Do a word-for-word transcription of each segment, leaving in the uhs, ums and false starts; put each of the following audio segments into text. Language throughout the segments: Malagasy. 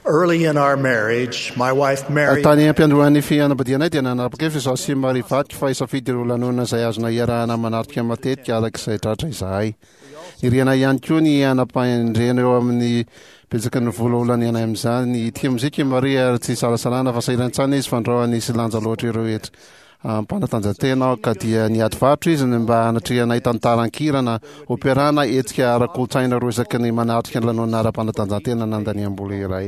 Early in our marriage, my wife married. Tany ampiandohan'ny fianambadianay dia nanapakevitra izaho sy Marie vaky fa isafidy ireo lanonana izay azona iarahana manarika matetika arak'izay tratra izahay. Iriana ihany koa ny anam-pandrena eo amin'ny betsaka ny vola olana ianay amin'izany. Ity amizika Maria tsy salasalana fa sairantsana izy fandraoany sy lanja loatra ireo etra ampanatanjatena ka dia niady varotra izy mba hanatrianay tantaran-kirana operana etsika ara-kolotsaina ro isaky ny manatrika ny lanonana ara-panatanjatena nandaniam-bola iray.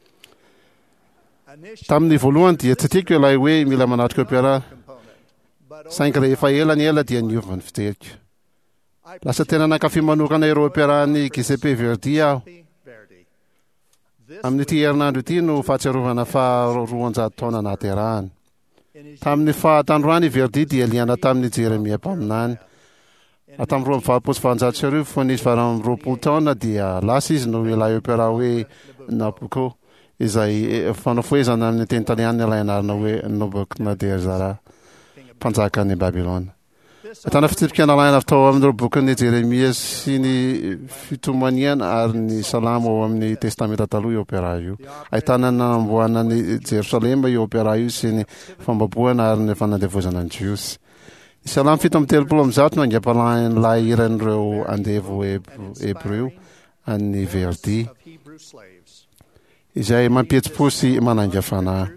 Tamin'ny voalohany dia tsy tiako ilay hoe mila manatrika opera, saingy rehefa ela ny ela dia niova ny fijeriko. Lasa tena nankafy manokana ireo operany Giuseppe Verdi aho. Amin'ity herinandro ity no fahatsiarovana fa roanjato taona nahaterahany. Tamin'ny fahatandroany Verdi dia liana tamin'ny Jeremia mpaminany. Tamin'ny roa amby valopolo sy valonjato sy arivo fony izy valo amby roapolo taona dia lasa izy no ilay opera hoe Nabucco, izay fanafoezana amin'ny teny italiana ilay anarana hoe Nabukadnezar, mpanjaka ny Babilôna. Ahitana fitsipikana laina tao amin'ny bokin'ny Jeremia sy ny fitomaniana ary ny salamo ao amin'ny testamenta taloha io opera io. Ahitana nanamboana ny Jerosalema io opera io sy ny fambaboana ary ny fanandevozana ny Jiosy. Ny salamo fito amby telopolo amby zato no angam-pahalay iran'ireo andevo Hebreo an'ny Verdi, izay mampietsi-po sy mananga fanahy.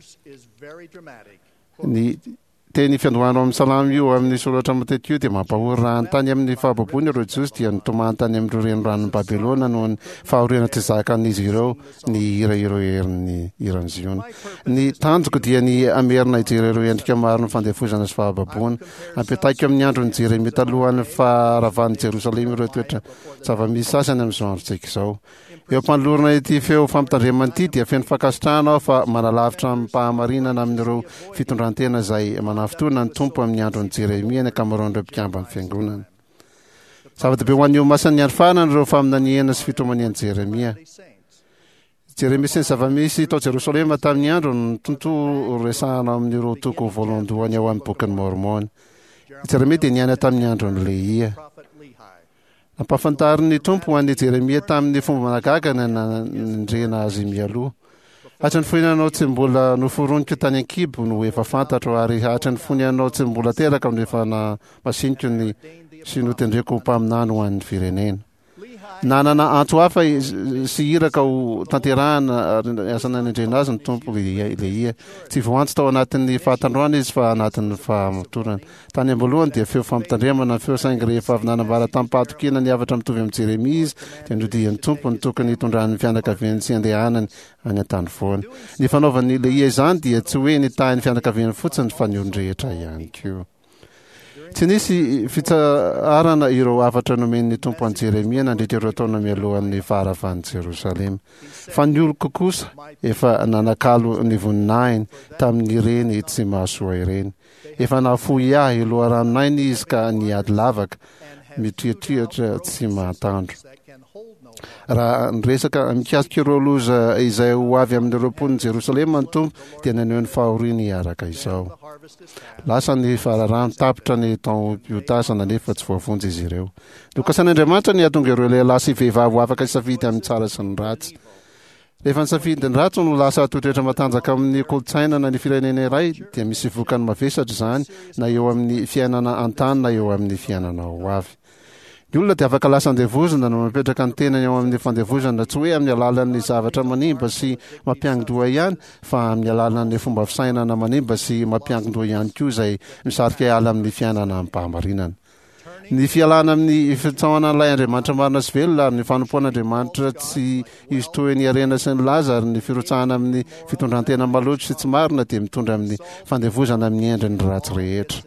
Ny teny fiandohana amin'ny salamo io amin'ny soratra matetika io dia mampahory raha tany amin'ny fahababoana ireo Jiosy dia nitomany tany amin'ireo renoranon'ny Babilôna noho ny fahoriana tsy zakan'izy ireo ny hira ireo herin'ny hiran'ny Ziona. Ny tanjoko dia ny amerina hijery ireo endrika maro ny fandefozana sy fahababoana. Ampitaiko amin'ny andron'ny Jeremia talohan'ny faharavan'ny Jerosalema ireo toetra zava-misy sasany amin'izao androntsika izao. Eo ampanolorana ity feo fampitandremana ity dia feno fakasitrahana aho fa manalavitra amin'ny mpahamarinana amin'ireo fitondrantena izay manafotona ny tompo amin'ny andron'ny Jeremia ny ankamaroan'ireo mpikambana fiangonana. Zava-dehibe ho an'io masany ny andro ireo faminaniana sy fitomanian'i Jeremia. Jeremia sy ny zava-misy tao Jerosalema tamin'ny andro ny tontolo resahana amin'ireo toko voalohany ao amin'ny bokin'ny Mormona. Jeremia dia niaina tamin'ny andron'ny Lehia. Nampahafantarin'ny tompo ho an'ny Jeremia tamin'ny fomba managaga ny nandrena azy mialoha. Hatry ny foinanao tsy mbola noforonika tany an-kibo no efa fantatro ary hatry ny foinanao tsy mbola teraka no efa na masinika ny sy notendreko mpaminany ho an'ny firenena. Nanana antso hafa sy iraka ho tanterahana asana nandrena azy ny tompo Lehia. Tsy voantso tao anatin'ny fahatandroana izy fa anatin'ny fahamotorana. Tany ambolohany dia feo fampitandremana feo saingy rehefa avy nanambara tampatokina ny avatra mitovy amin'ny Jeremia izy dia nodian'ny tompo ny tokony hitondran'ny fianakaviany sy andehanany any an-tany foana. Ny fanaovan'ny Lehia izany dia tsy hoe nitahin'ny fianakaviany fotsiny fa ny olon-drehetra ihany koa. Tsy nisy fitsarana ireo avatra nomen'ny tompo an'i Jeremia nandritra ireo taona mialohan'ny faharavan'i Jerosalema. Fa ny oloko kosa efa nanakalo ny voninahiny tamin'ny ireny tsy mahasoa ireny. Efa nahafohy ahy loharanonay izy ka niady lavaka mitriatriatra tsy mahatandro. Raha niresaka mikasika ireo loza izay ho avy amin'ireo mponiny Jerosalema ny tompo dia naneho ny fahoriana hiaraka izao. Lasa ny fararano tapitra ny taom-piotasana nefa tsy voavonjy izy ireo. Lokasan'Andriamanitra ny ahatonga ireo lehilahy sy vehivavy ho afaka isafidy amin'ny tsara sy ny ratsy. Rehefa nisafidy ny ratsy no lasa toetra matanjaka amin'ny kolotsaina na ny firenena iray dia misy vokany mavesatra izany na eo amin'ny fiainana an-tany na eo amin'ny fiainana ho avy. Ny olona dia afaka lasa andevozana no mapetraka ny tenany ao amin'ny fandevozana tsy hoe amin'ny alalan'ny zavatra manimba sy mampiango-doha ihany fa amin'ny alalan'ny fomba fisainana manimba sy mampiango-doha ihany koa izay misarika hiala amin'ny fiainana amin'ny mpahamarinana. Ny fialana amin'ny fitsaoanan'ilay Andriamanitra marina sy velona ary ny fanompoan'Andriamanitra tsy izy toy ny arena sy ny laza ary ny firotsahana amin'ny fitondrantena maloto sy tsy marina dia mitondra amin'ny fandevozana amin'ny endriny ratsy rehetra.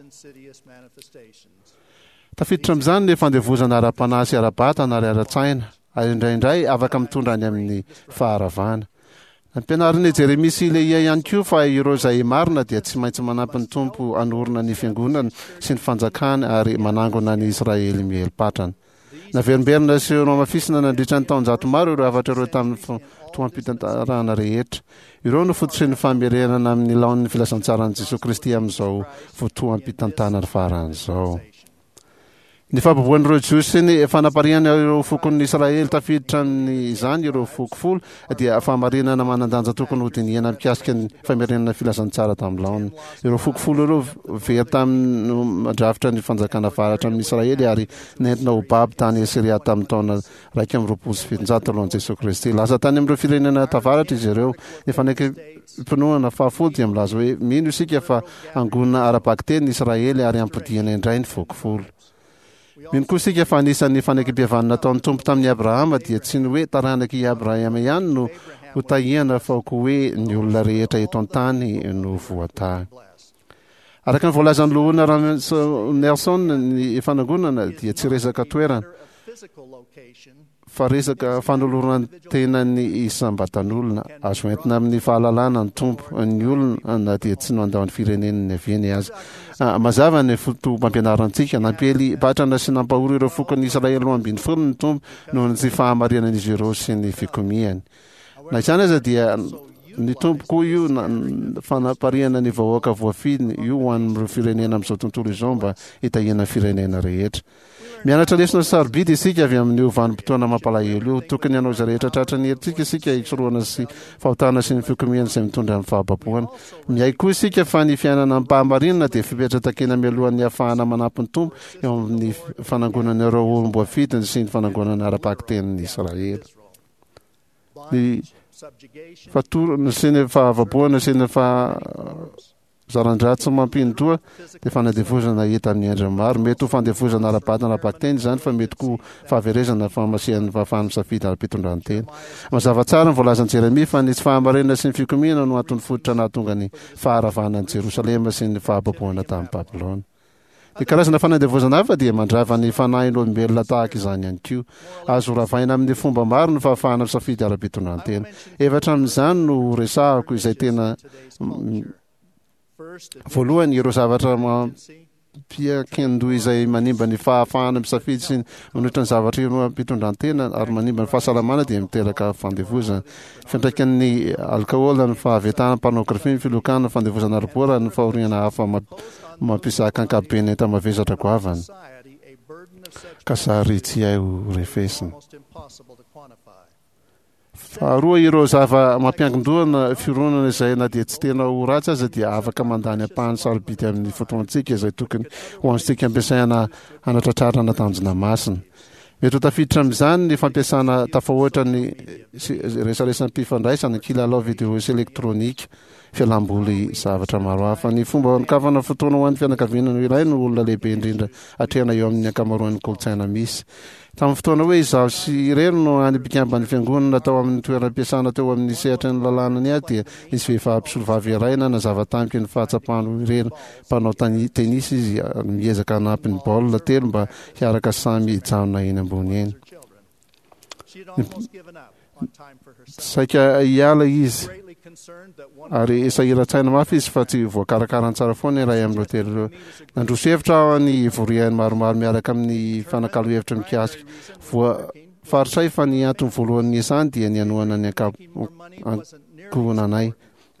Tafiditra amin'izany ny fandevozana ara-panahy sy ara-batana ary ara-tsaina ary indraindray afaka mitondra any amin'ny faharavana. Nampianarin'ny Jeremia sy Lehia ihany koa fa ireo izay marina dia tsy maintsy manampy ny tompo anorina ny fiangonana sy ny fanjakana ary manangona ny Israely mihelpatrana. Naverimberina sy ireo mafisina nandritra ny taonjato maro ireo avatra ireo tamin'ny fotoam-pitantarana rehetra. Ireo no fototry ny famerenana amin'ny laon'ny filasan-tsaran'i Jesosy Kristy amin'izao fotoam-pitantarana faran'izao. ny fahaboboan'ireo jiosy ny fanapariana ireo fokon'ny Israely tafiditra amin'izany ireo foko folo dia fahamarinana manandanja tokony ho dinihana mikasika ny famerenana filazantsara tamin'ny laona. Ireo foko folo ireo very tamin'ny mandrafitra ny fanjakana varatra amin'ny Israely ary nentina ho baby tany Siria tamin'ny taona raika amby roapolo sy fitonjato alohan'i Jesosy Kristy. Lasa tany amin'ireo firenena tavaratra izy ireo. Ny fanekam-pinoana fahafolo dia milaza hoe mino isika fa angonina ara-bakiteny Israely ary ampodiana indray ny foko folo. Mino koa isika fa anisan'ny fanekam-pihavanana nataon'ny Tompo tamin'ny Abrahama dia tsy ny hoe taranaky Abrahama ihany no ho tahihana fa ko hoe ny olona rehetra eto an-tany no voatà. Araka ny voalazan'ny lohana Nelson ny fanangonana dia tsy resaka toerana fa resaka fanolorana tena ny isam-batan'olona azo entina amin'ny fahalalana ny tompo ny olona na dia tsy mandao ny firenenany aviany azy. Mazava ny fotom-pampianarantsika nampely batrana sy nampahoro ireo fokon'ny Israely roa ambin'ny folo ny tompo noho ny tsy fahamarinan'izy ireo sy ny fikomiany. Na izany aza dia ny tompo koa io fanapariana ny vahoaka voafidiny io ho an'ireo firenena amin'izao tontolo izao mba hitahina firenena rehetra. Mianatra lesona sarobidy isika avy amin'ny vanim-potoana mampalahelo io. Tokony hanao izay rehetra tratra ny herintsika isika hisoroana sy fahotana sy ny fikomiana izay mitondra amin'ny fahabapoana. Miay koa isika fa ny fiainana am-pahamarinana dia fipetratakena mialohan'ny ahafahana manampy ny tompo eo amin'ny fanangonana ireo olom-boafidiny sy ny fanangonana ara-bakitenin'ny Israely. Ny fatorana sy ny fahavaboana sy ny fahazaran-dratsy mampindroa dia fanadevozana hita amin'ny endriny maro. Mety ho fandevozana ara-batana ara-bakiteny izany fa mety koa fahaverezana famasian'ny fahafahana misafidy ara-pitondran'ny tena. Mazava tsara ny voalazan'i Jeremia fa ny tsy fahamarinana sy ny fikomiana no antony fototra nahatonga ny faharavana ny Jerosalema sy ny fahababoana tamin'ny Babilôna. Ny karazana fanadevozana hafa dia mandrava ny fanahin'olombelona tahaka izany ihany koa. Azo ravaina amin'ny fomba maro ny fahafahana misafidy ara-pitondran'ny tena. Efatra amin'izany no resahako izay tena voalohany ireo zavatra mampiakendoa izay manimba ny fahafahana misafidy sy manohitra ny zavatra io ampitondran'ny tena ary manimba ny fahasalamana dia miteraka fandevozana. Fiantraikan'ny alkaola, ny fahavetana, pornografia, ny filokana, fandevozana arbora, ny fahoriana hafa mampisaka ankapobeny enta mavesatra goavana ka sary tsy hay ho refesina. Faharoa ireo zava mampiankindoana fironana izay na dia tsy tena ho ratsy aza dia afaka mandany ampahany sarobidy amin'ny fotoantsika izay tokony ho antsika ampiasaina hanatratrarana tanjona masina. Mety ho tafiditra amin'izany ny fampiasana tafahoatra ny resaresan'ny mpifandraisana, kilalao vidéo sy elektrônika, fialamboly zavatra maro hafa. Ny fomba nikavana fotoana ho an'ny fianakaviana iray no olona lehibe indrindra hatrehana eo amin'ny ankamaroan'ny kolotsaina misy. Tamin'ny fotoana hoe izaho sy ireno no any mpikamban'ny fiangonana tao amin'ny toeram-piasana teo amin'ny sehatra ny lalàna ny ahy dia nisy vehivavy soloavy iray na nazava tamika ny fahatsapahano ireno mpanao tenisy izy miezaka hanampy ny baolina telo mba hiaraka samy hijanona eny ambony eny. Saika hiala izy ary sahiran-tsaina mafy izy fa tsy voakarakaran tsara foana iray amin'ny hotely ireo. Nandroso hevitra ao ny voriany maromaro miaraka amin'ny fanakalo hevitra mikasika. Voafarisay fa ny antony voalohany izany dia ny anohana ny ankohonanay.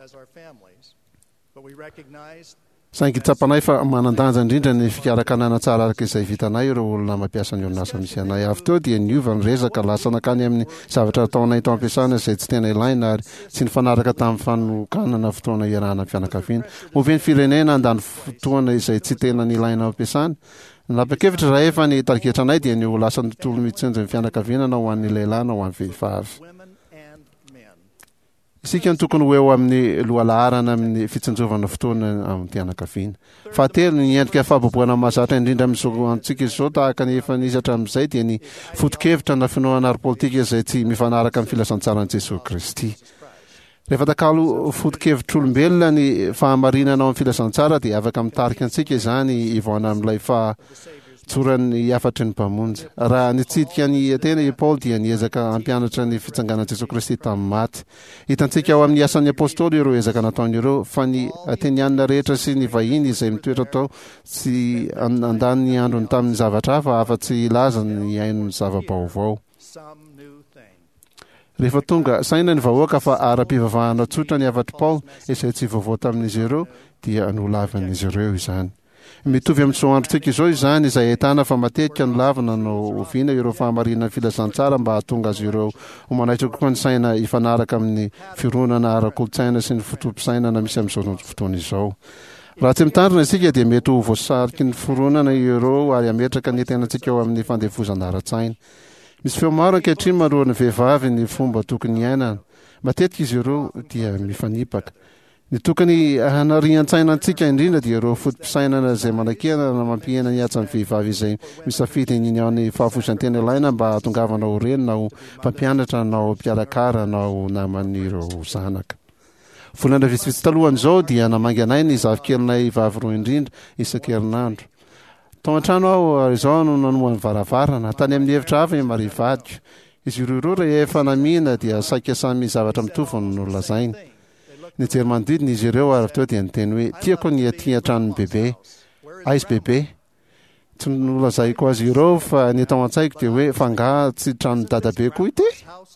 Saingy tsapanay fa manandanja indrindra ny fikarakanana tsara araka izay vitanay ireo olona mampiasa ny orinasa misy anay. Avy teo dia niova ny resaka lasa nakany amin'ny zavatra ataonay tao ampiasana izay tsy tena ilaina ary tsy ny fanaraka tamin'ny fanokanana fotoana iarahana fianakaviana. Moveny firenena andany fotoana izay tsy tena ny ilaina ampiasana. Napakevitra raha efa ny targetranay dia ny ho lasa ny tontolo mitsinjo ny fianakaviana na ho an'ny lehilahy na ho an'ny vehivavy. Isika ny tokony ho eo amin'ny lohalaharana amin'ny fitsinjovana fotoana amin'ny fianakaviana. Fahatelo ny endrika fahaboboana mahazatra indrindra amin'izao antsika izao tahaka ny efa nisy hatramin'izay dia ny foto-kevitra na finoana ara-politika izay tsy mifanaraka amin'ny filazantsaran'i Jesosy Kristy. Rehefa takalo foto-kevitr'olombelona ny fahamarinana ao amin'ny filazantsara dia afaka mitarika antsika izany ivoana amin'ilay fa tsoran'ny afatry ny mpamonjy. Raha nitsidika ny tena i Paul dia niezaka hampianatra ny fitsanganan'i Jesosy Kristy tamin'ny maty. Hitantsika ao amin'ny asan'ny apôstôly ireo ezaka nataony ireo fa ny atenianina rehetra sy ny vahiny izay mitoetra tao tsy andany ny androny tamin'ny zavatra hafa afa-tsy ilaza ny ainony zava-baovao. Rehefa tonga saina ny vahoaka fa ara-pivavahana tsotra ny afatry Paul izay tsy vaovao tamin'izy ireo dia nolavan'izy ireo izany. mitovy amin'ny zao androntsika izao izany izay ahitana fa matetika ny lavina no oviana ireo fahamarinana filazantsara mba hahatonga azy ireo ho manaitra kokoa ny saina ifanaraka amin'ny fironana ara-kolotsaina sy ny fotompisainana misy amin'izao fotoana izao. Raha tsy mitandrina isika dia mety ho voasariky ny fironana ireo ary ametraka ny tenantsika eo amin'ny fandevozana ara-tsaina. Misy feo maro ankehitriny manoloana ny vehivavy ny fomba tokony iainana. Matetika izy ireo dia mifanipaka. Ny tokony hanarian-tsaina antsika indrindra dia ireo fotom-pisainana izay manakena na mampihena ny atsa ny vehivavy izay misafidy ny ny fahafosan-tena ilaina mba hatongavana ho reny na ho mpampianatra na ho mpiarakara na ho naman'ireo zanaka. Volana vitsivitsy talohan'izao dia namangy anay ny zavikelinay vavy roa indrindra isan-kerinandro. Tao an-trano aho izao no nanoman'ny varavarana tany amin'ny hevitra hafa marivadiko. Izy ireo ireo rehefa namina dia saika samy zavatra mitovy no lazainy. Ny jery manodidina izy ireo ary teo dia niteny hoe tiako ny aty an-tranon'ny bebe. Aizy bebe. Tsy nolazaiko azy ireo fa ny tao an-tsaiko dia hoe fanga tsy tranon'ny dadabe koa ity.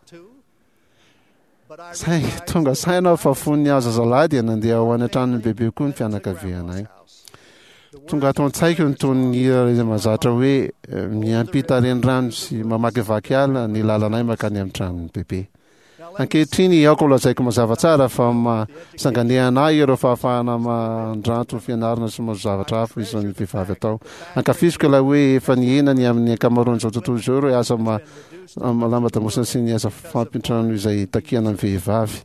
Say tonga saina fa fony azo zalahy dia nandeha ao any an-tranon'ny bebe koa ny fianakavianay. Tonga ato an-tsaiko ny tony izay mahazatra hoe miampita renirano sy mamakivaky ala ny lalanay makany amin'ny tranon'ny bebe. Ankehitriny aoko lazaiko mazava tsara fa masanganehana ireo fahafahana mandranto fianarana sy mazo zavatra hafa izany vehivavy atao. Ankafiziko ilay hoe efa nienany amin'ny ankamaroan'izao tontolo izao ireo asa malamadamosina sy ny asa fampintrano izay takiana amin'ny vehivavy.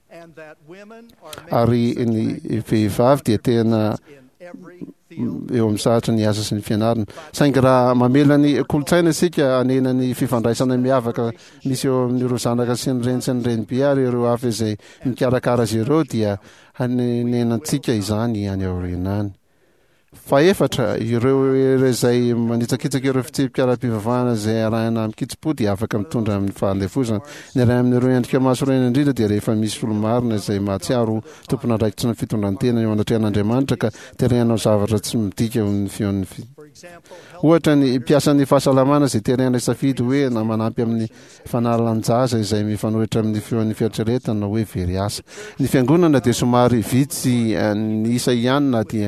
Ary ny vehivavy dia tena eo amin'ny sahatra ny asa sy ny fianarana. Saingy raha mamela ny kolotsaina isika anena ny fifandraisana miavaka misy eo amin'ireo zanaka sy ny reny sy ny renibe ary ireo hafa izay mikarakara azy ireo dia hanenantsika izany any aorinany. Fa efatra ireo izay manitsakitsaka ireo fitsipikaram-pivavahana izay arahina mikitsipody dia afaka mitondra amin'ny fandefozana. Ny ray amin'ireo endrika maso reny indrindra dia rehefa misy olo marina izay mahatsiaro tompona andraikitra ny fitondrantena eo anatrehan'Andriamanitra ka terehanao zavatra tsy midika eo amin'ny feon'ny fi. Ohatra ny mpiasan'ny fahasalamana izay terena safidy hoe na manampy amin'ny fanalan-jaza izay mifanohitra amin'ny feon'ny fieritreretana hoe very asa. Ny fiangonana dia somary vitsy ny isa ihany na dia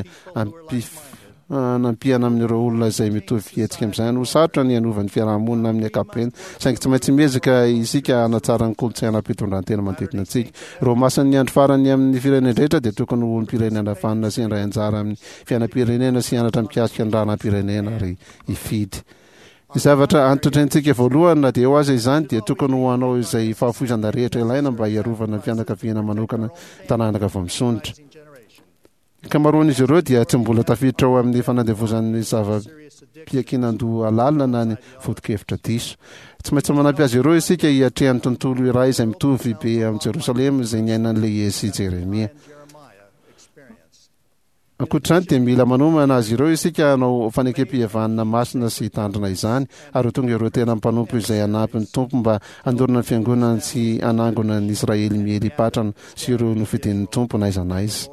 nampiana amin'ireo olona izay mitovy fihetsika amin'izay no sarotra ny anovan'ny fiarahamonina amin'ny ankapobeny saingy tsy maintsy mezaka isika hanatsara ny kolotsaina am-pitondran-tena manodidina antsika. Reo masan'ny andro farany amin'ny firenena rehetra dia tokony olom-pirenena fanina sy indray anjara amin'ny fiainam-pirenena sy hianatra mikasika ny rahanam-pirenena ary ifidy. Ny zavatra antotrentsika voalohany na dia eo aza izany dia tokony ho anao izay fahafozana rehetra ilaina mba hiarovana ny fianakaviana manokana tanànaka vao misonitra. Kamaroan'izy ireo dia tsy mbola tafiditra ao amin'ny fanandevozan'ny zava-piakinan-doha alalina na ny foto-kevitra diso. Tsy maintsy manampy azy ireo isika hiatrehan'ny tontolo iray izay mitovy be amin'ny Jerosalema izay niainan'ilay Iezy sy Jeremia. Ankoatr'izany dia mila manomana azy ireo isika hanao fanekem-pihavanana masina sy tandrina izany ary tonga ireo tena mpanompo izay hanampy ny tompo mba handorana ny fiangonana sy hanangona ny Israely miely hipatrana sy ireo nofidin'ny tompo n'aiza n'aiza.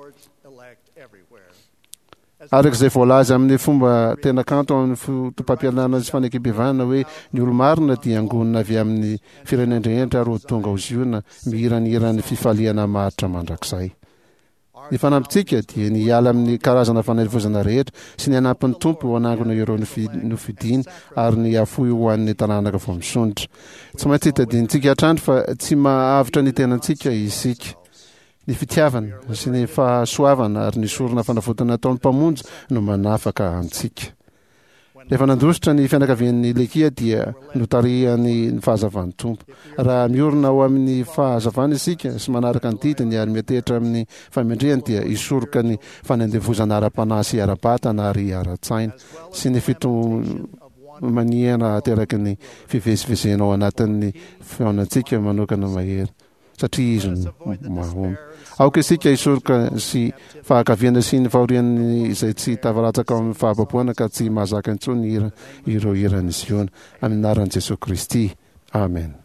Arak'izay voalaza amin'ny fomba tena kanto amin'ny fotom-pampianarana sy fanekem-pihavanana hoe ny olo-marina dia angonina avy amin'ny firenendrehetra ary ho tonga ho ziona mihiranirany fifaliana maritra mandrakizay. Ny fanampitsika dia ny hiala amin'ny karazana fanavozana rehetra sy ny hanampin'ny tompo ho anangona ireo nofidiny ary ny afoy ho an'ny tanànaka vao misonitra. Tsy maintsy hitadintsika hatrandro fa tsy mahavitra ny tenantsika isika. Ny fitiavana sy ny fahasoavana ary ny sorona fanavotana ataon'ny mpamonjy no manafaka antsika. Rehefa nandositra ny fianakavian'ny Lekia dia notarihany ny fahazavan'ny tompo. Raha miorina ao amin'ny fahazavana isika sy manaraka ny didiny ary metehitra amin'ny famendrehany dia isoroka ny fanandevozana ara-panahy sy ara-batana ary ara-tsaina sy ny fitomaniana ateraky ny fivezivezena ao anatin'ny feonantsika manokana mahery. Satria izy mahomby. Aoka isika isoroka sy fahakaviana sy ny fahoriany izay tsy tavaratsaka amin'ny fahababoana ka tsy mahazaka intsony ireo iran'izy iona amin'ny anaran'i Jesosy Kristy. Amen.